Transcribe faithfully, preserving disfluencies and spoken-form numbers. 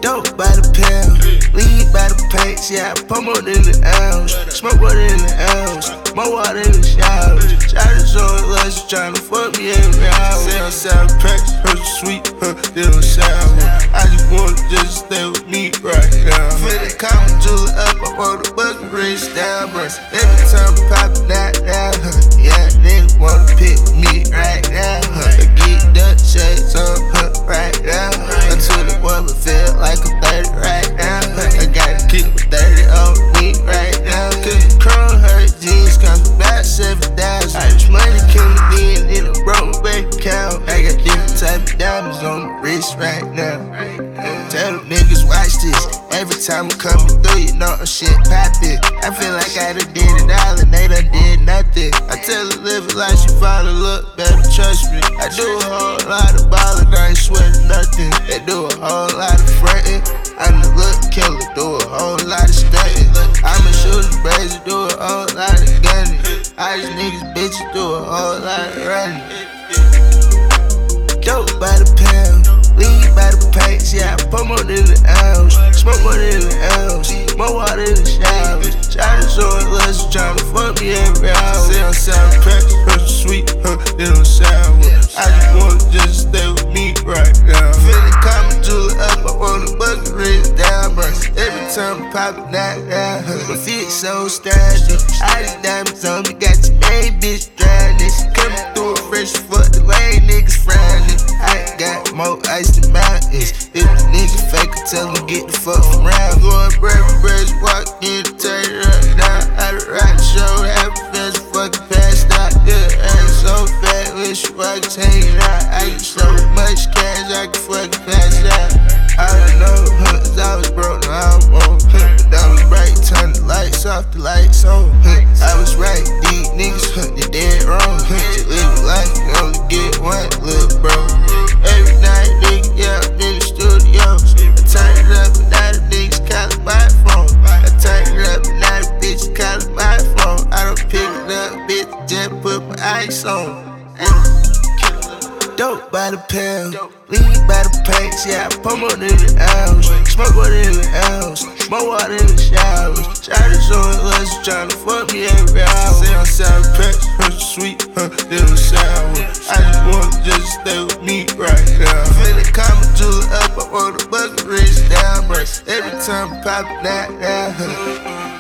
Dope by the pound, weed by the pints, yeah, I pump more than the ounce, smoke more than the ounce, more water in the showers. Shawty's on lust, tryna fuck me every hour. Say I'm sour packs, her sweet, her little sour. I just wanna just stay with me right now. Finna call my jewelry up, I want a bucket race down, but every time I pop it out, down, huh? Yeah, nigga wanna pick me right now, huh? I get the shades on her right now, huh? Until the woman feel like I'm thirty right now, huh? I gotta keep thirty on me right now, cause the chrome hurt jeans cost about seven thousand. I just money coming in in a broke bank account. I got different type of diamonds on the wrist right now. Tell them niggas watch this. Every time I'm coming through, you know shit poppin'. I feel like I done did it all and they done did nothing. I tell her live it like she finally look better, trust me. I do a whole lot of ballin', I ain't sweating nothing. They do a whole lot of frontin'. I'm the look killer, do a whole lot of stuntin'. I'm a shooter, brazy, do a whole lot of gunning. All these niggas bitches do a whole lot of running. Dope by the pound, weed by the pints, yeah, I pump more than the ounce, smoke more than the ounce, more water in the showers. Shawty's on lust, tryna fuck me every hour. Say I'm sour packs, her sweet, her little sour. I just wanna just stay with me right now. Finna call my jewelry up, I want a bucket race down, but every time I pop it out, down, huh? My feet so stylish, all these diamonds on me, got your main bitch drowning. She coming through it fresh, fuck the lame niggas frowning. I got more ice than mountains. If the nigga fake it, tell him get the fuck around. Going bread for bread, walk in, turn it up down. I done rock the show, half a fast, fucking passed out. Yeah, ass so fat, when she walks hanging out. I get so much cash, I can fucking pass out. I don't know, huh, I was broke, now I'm on, huh. But I was bright, turn the lights off, the lights on, huh. I was right, these niggas, huh, they dead wrong, huh. You live a life, you only get one, little bro. Every night, nigga, yeah, I'm in the studio. I turn it up, and now the niggas call it my phone. I turn it up, and now the bitches call it my phone. I don't pick it up, bitch, just put my ice on. Dope by the pound, weed by the pints, yeah, I pump more than the ounce, smoke more than the ounce, more water in the showers. Shawty's on lust, tryna fuck me every hour. Say I'm sour packs, her sweet, her little sour. I just wanna just stay with me right now. Finna call my jewelry up, I want a bucket race down, but every time I pop it out, down, huh?